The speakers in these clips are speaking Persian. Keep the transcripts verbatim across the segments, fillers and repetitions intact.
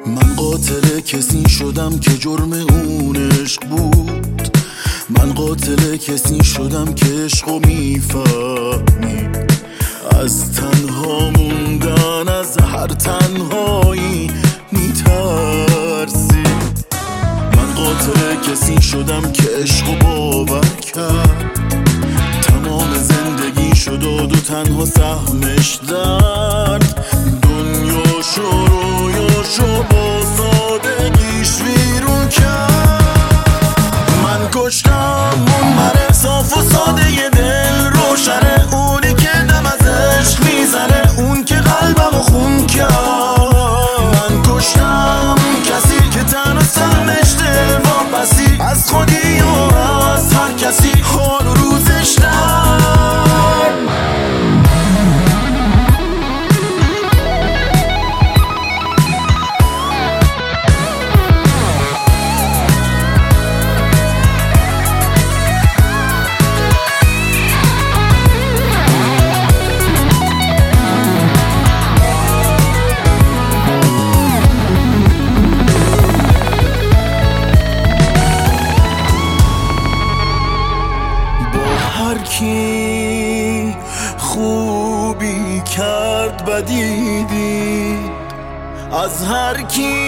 من قاتل کسی شدم که جرم اون عشق بود. من قاتل کسی شدم که عشقو میفهمید. از تنها موندن از هر تنهایی میترسید. من قاتل کسی شدم که عشقو باور کرد. تمام زندگی شد و دو تنها سهمش درد. دنیاشو رویاشو با سادگیش ویرون کرد. من کشتم اون من صاف و ساده ی دل روشنه، اونی که دم از عشق میزنه، اون که قلبمو خون کرد. من کشتم کسی که تنها سهمش دل واپسی از خودی و از هر کسی حال و روزش در. هر کی خوبی کرد بدی دید، از هر کی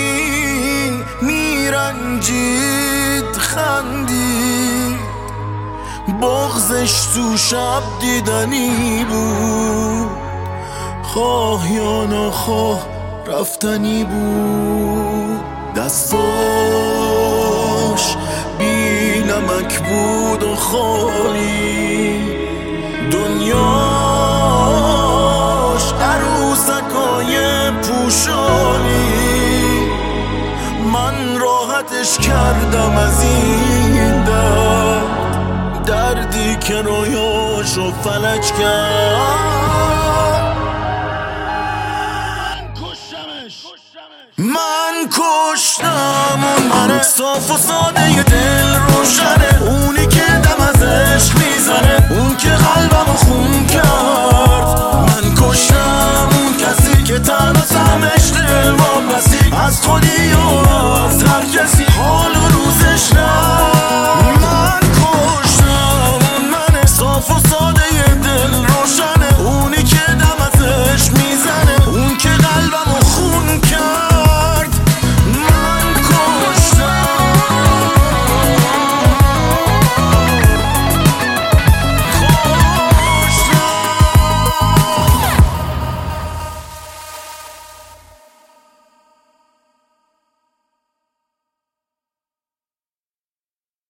میرنجید خندید. بغضش تو شب دیدنی بود، خواه یا نخواه رفتنی بود. دستاش بی نمک بود و خالی، دنیاش عروسکای پوشالی. من راحتش کردم از این درد، دردی که رویاشو فلج کرد. من کشتم اون من صاف و ساده ی دل روشنه، اونی که دم از عشق میزنه، اون که قلبمو خون کرد. من کشتم